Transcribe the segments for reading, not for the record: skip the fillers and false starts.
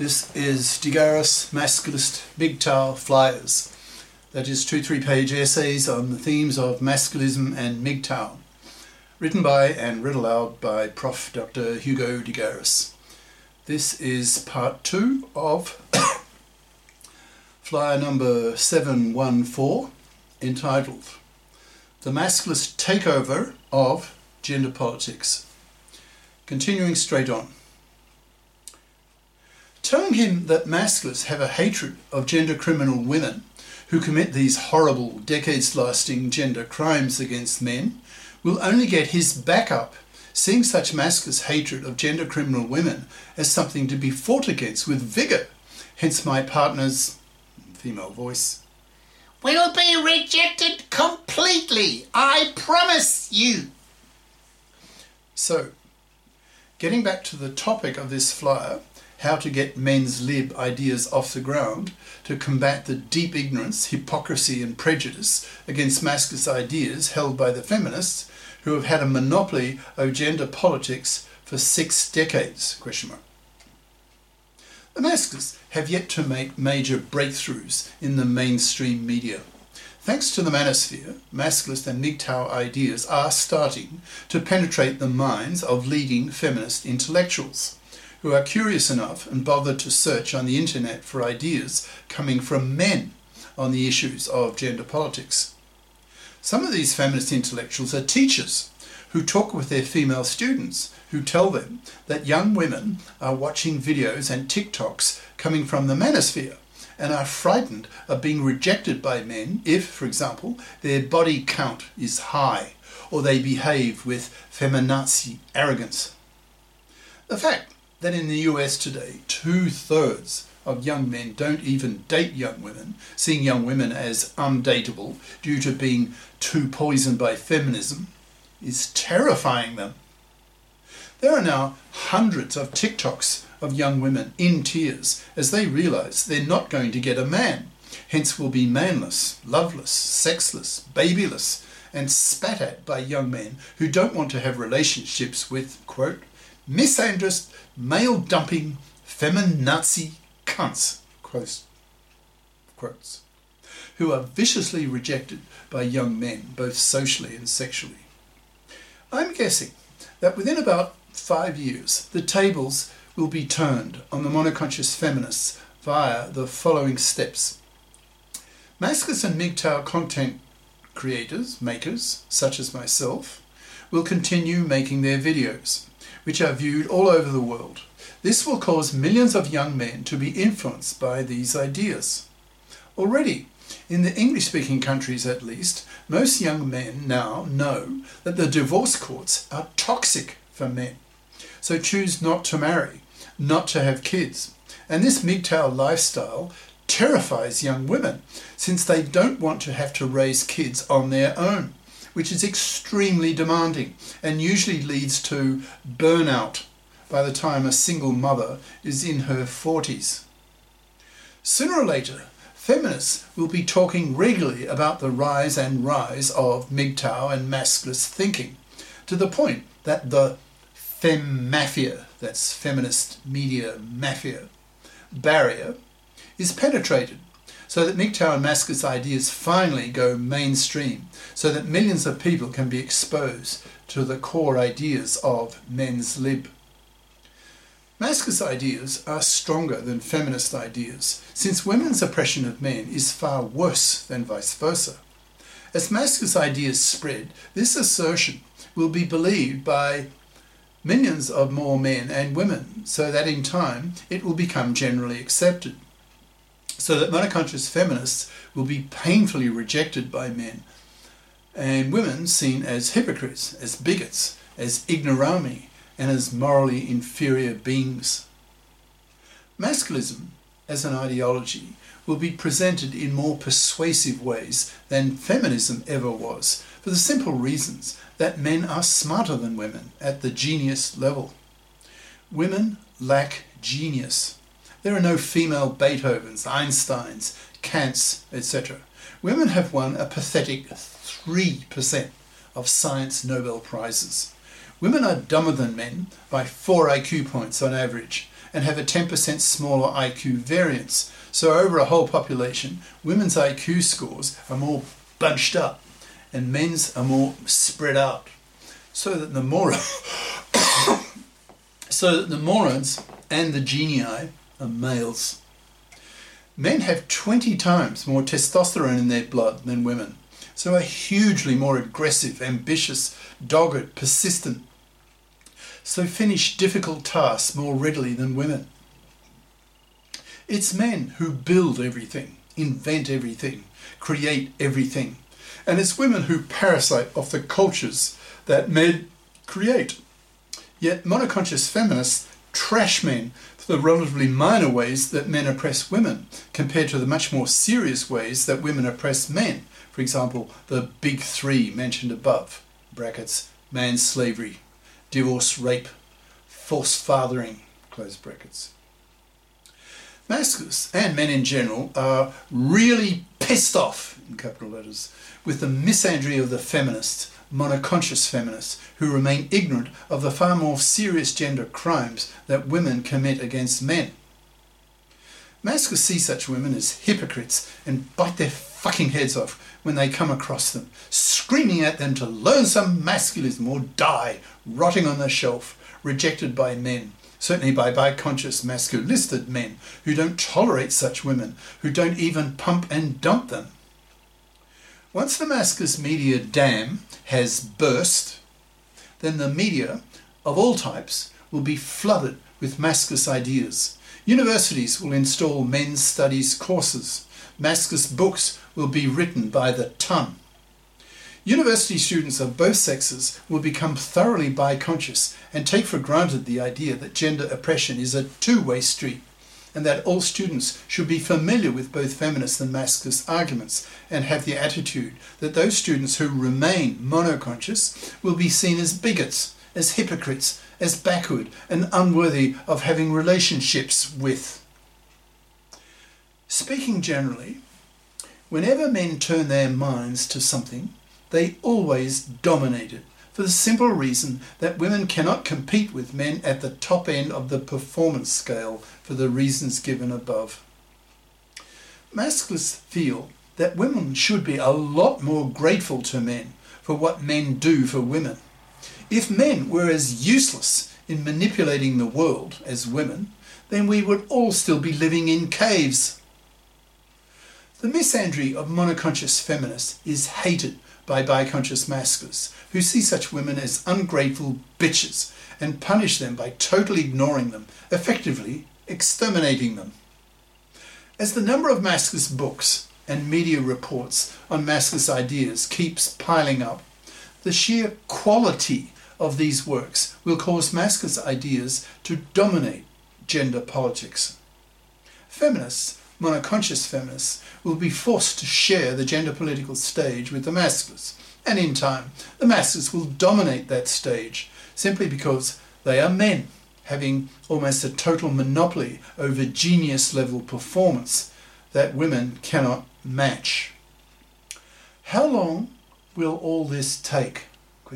This is De Garis Masculist MGTOW Flyers. That is 2 3-page essays on the themes of masculism and MGTOW, written by and read aloud by Prof. Dr. Hugo De Garis. This is part 2 of flyer number 714, entitled The Masculist Takeover of Gender Politics. Continuing straight on. Telling him that masculists have a hatred of gender criminal women who commit these horrible, decades-lasting gender crimes against men will only get his back up, seeing such masculist hatred of gender criminal women as something to be fought against with vigour. Hence my partner's female voice. Will be rejected completely, I promise you. So, getting back to the topic of this flyer, how to get men's lib ideas off the ground to combat the deep ignorance, hypocrisy and prejudice against masculist ideas held by the feminists who have had a monopoly of gender politics for 6 decades? The masculists have yet to make major breakthroughs in the mainstream media. Thanks to the manosphere, masculist and MGTOW ideas are starting to penetrate the minds of leading feminist intellectuals who are curious enough and bothered to search on the internet for ideas coming from men on the issues of gender politics. Some of these feminist intellectuals are teachers who talk with their female students, who tell them that young women are watching videos and TikToks coming from the manosphere and are frightened of being rejected by men if, for example, their body count is high or they behave with feminazi arrogance. The fact that in the US today 2/3 of young men don't even date young women, seeing young women as undateable due to being too poisoned by feminism, is terrifying them. There are now hundreds of TikToks of young women in tears as they realise they're not going to get a man, hence will be manless, loveless, sexless, babyless, and spat at by young men who don't want to have relationships with, quote, misandrist, male-dumping, feminazi cunts, quotes, who are viciously rejected by young men, both socially and sexually. I'm guessing that within about 5 years, the tables will be turned on the monoconscious feminists via the following steps. Masculist and MGTOW content creators, makers, such as myself, will continue making their videos, which are viewed all over the world. This will cause millions of young men to be influenced by these ideas. Already, in the English-speaking countries at least, most young men now know that the divorce courts are toxic for men, so choose not to marry, not to have kids. And this MGTOW lifestyle terrifies young women, since they don't want to have to raise kids on their own, which is extremely demanding and usually leads to burnout by the time a single mother is in her 40s. Sooner or later, feminists will be talking regularly about the rise and rise of MGTOW and masculist thinking, to the point that the femmafia, that's feminist media mafia, barrier is penetrated, so that MGTOW and masculist ideas finally go mainstream, so that millions of people can be exposed to the core ideas of men's lib. Masculist ideas are stronger than feminist ideas, since women's oppression of men is far worse than vice versa. As masculist ideas spread, this assertion will be believed by millions of more men and women, so that in time it will become generally accepted, so that monoconscious feminists will be painfully rejected by men, and women seen as hypocrites, as bigots, as ignorami, and as morally inferior beings. Masculism, as an ideology, will be presented in more persuasive ways than feminism ever was, for the simple reasons that men are smarter than women at the genius level. Women lack genius. There are no female Beethovens, Einsteins, Kants, etc. Women have won a pathetic 3% of science Nobel Prizes. Women are dumber than men by 4 IQ points on average, and have a 10% smaller IQ variance. So over a whole population, women's IQ scores are more bunched up and men's are more spread out, so that the morons and the genii are males. Men have 20 times more testosterone in their blood than women, so are hugely more aggressive, ambitious, dogged, persistent, so finish difficult tasks more readily than women. It's men who build everything, invent everything, create everything, and it's women who parasite off the cultures that men create. Yet monoconscious feminists trash men for the relatively minor ways that men oppress women, compared to the much more serious ways that women oppress men. For example, the big three mentioned above, brackets, manslavery, divorce, rape, forced fathering, close brackets. Masculists, and men in general, are really pissed off, in capital letters, with the misandry of the feminists, monoconscious feminists, who remain ignorant of the far more serious gender crimes that women commit against men. Masculists see such women as hypocrites and bite their fucking heads off when they come across them, screaming at them to learn some masculism or die rotting on the shelf, rejected by men, certainly by bi-conscious masculistic men who don't tolerate such women, who don't even pump and dump them. Once the masculist media dam has burst, then the media of all types will be flooded with masculist ideas. Universities will install men's studies courses. Masculist books will be written by the ton. University students of both sexes will become thoroughly bi-conscious and take for granted the idea that gender oppression is a two-way street, and that all students should be familiar with both feminist and masculist arguments and have the attitude that those students who remain monoconscious will be seen as bigots, as hypocrites, as backward and unworthy of having relationships with. Speaking generally, whenever men turn their minds to something, they always dominate it, for the simple reason that women cannot compete with men at the top end of the performance scale for the reasons given above. Masculists feel that women should be a lot more grateful to men for what men do for women. If men were as useless in manipulating the world as women, then we would all still be living in caves. The misandry of monoconscious feminists is hated by bi-conscious masculists, who see such women as ungrateful bitches and punish them by totally ignoring them, effectively exterminating them. As the number of masculist books and media reports on masculist ideas keeps piling up, the sheer quality of these works will cause masculist ideas to dominate gender politics. Feminists, monoconscious feminists, will be forced to share the gender political stage with the masculists, and in time the masculists will dominate that stage simply because they are men, having almost a total monopoly over genius level performance that women cannot match. How long will all this take?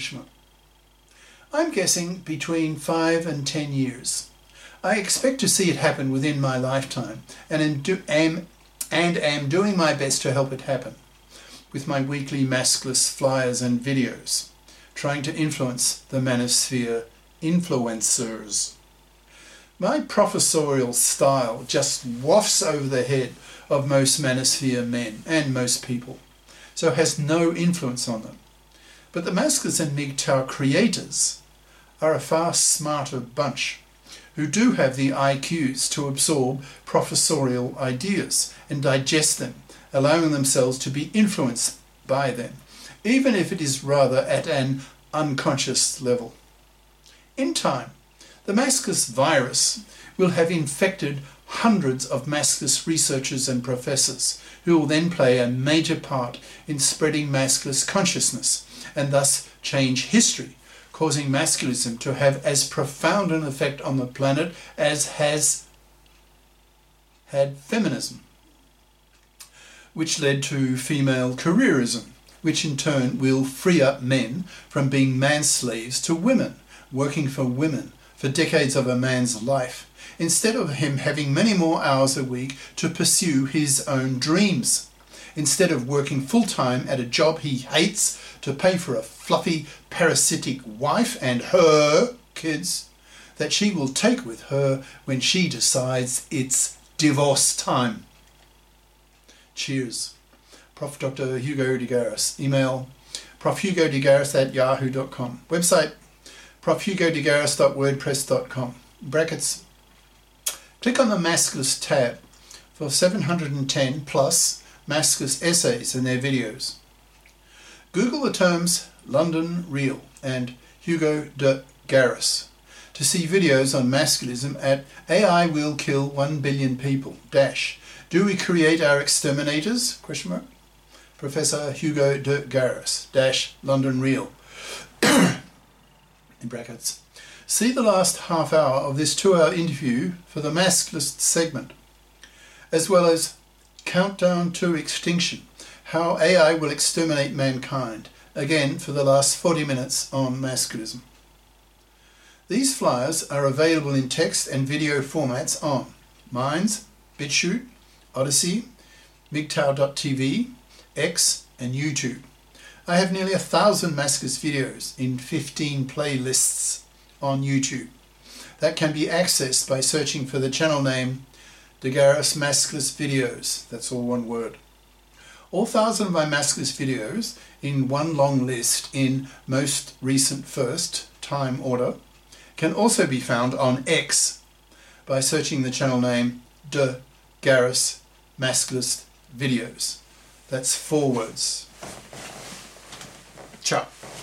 I'm guessing between 5 and 10 years. I expect to see it happen within my lifetime, and am doing my best to help it happen with my weekly masculist flyers and videos, trying to influence the manosphere influencers. My professorial style just wafts over the head of most manosphere men and most people, so has no influence on them. But the masculists and MGTOW creators are a far smarter bunch, who do have the IQs to absorb professorial ideas and digest them, allowing themselves to be influenced by them, even if it is rather at an unconscious level. In time, the masculist virus will have infected hundreds of masculist researchers and professors, who will then play a major part in spreading masculist consciousness and thus change history, causing masculism to have as profound an effect on the planet as has had feminism, which led to female careerism, which in turn will free up men from being manslaves to women, working for women, for decades of a man's life, instead of him having many more hours a week to pursue his own dreams. Instead of working full-time at a job he hates to pay for a fluffy, parasitic wife and her kids that she will take with her when she decides it's divorce time. Cheers. Prof. Dr. Hugo de Garis. Email profhugodegaris@yahoo.com. Website profhugodegaris.wordpress.com. Brackets. Click on the Maskless tab for 710 plus Maskless essays and their videos. Google the terms London Real and Hugo de Garis to see videos on masculism at AI Will Kill 1 Billion People - Do We Create Our Exterminators? Professor Hugo de Garis - London Real. In brackets. See the last half hour of this 2-hour interview for the Maskless segment, as well as Countdown to Extinction, How AI Will Exterminate Mankind, again for the last 40 minutes on masculism. These flyers are available in text and video formats on Minds, BitChute, Odyssey, MGTOW.tv, X and YouTube. I have nearly 1,000 Maskless videos in 15 playlists on YouTube that can be accessed by searching for the channel name De Garis Maskless Videos. That's all one word. All 1,000 of my Maskless videos in one long list in most recent first time order can also be found on X by searching the channel name De Garis Maskless Videos. That's 4 words. Ciao.